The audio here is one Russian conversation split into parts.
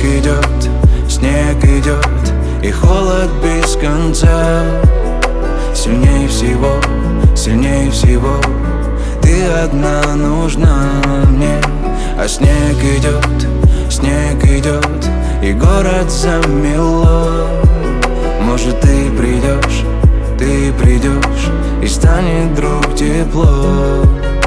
снег идет, и холод без конца. Сильнее всего ты одна нужна мне. А снег идет, и город замело. Может, ты придешь, и станет вдруг тепло.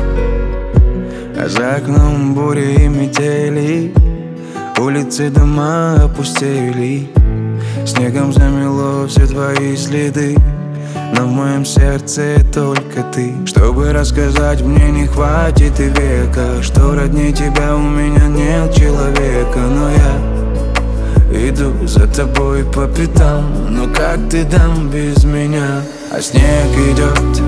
А за окном бури и метели, улицы, дома опустели. Снегом замело все твои следы, но в моем сердце только ты. Чтобы рассказать, мне не хватит и века, что роднее тебя у меня нет человека. Но я иду за тобой по пятам, но как ты там без меня? А снег идет,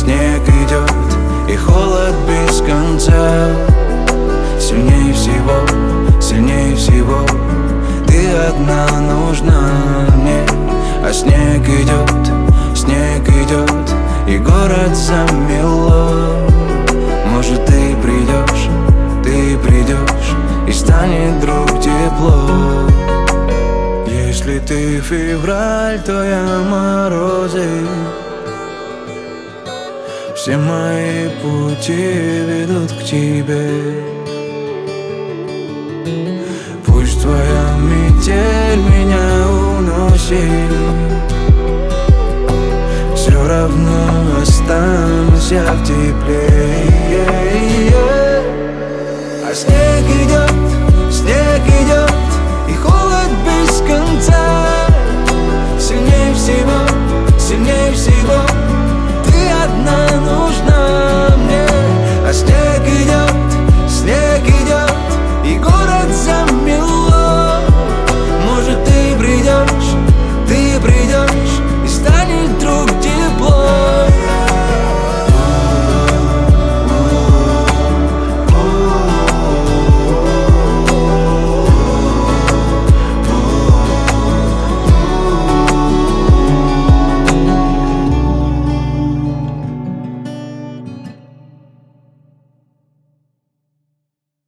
и холод без конца. Сильнее всего ты одна нужна мне. А снег идет, и город замело. Может, ты придешь, и станет вдруг тепло. Если ты февраль, то я морозы. Все мои пути ведут к тебе. Пусть твоя метель меня уносит, все равно останусь я в тепле. А снег идет, и холод без конца. Сильнее всего ты одна нужна мне. А снег идет,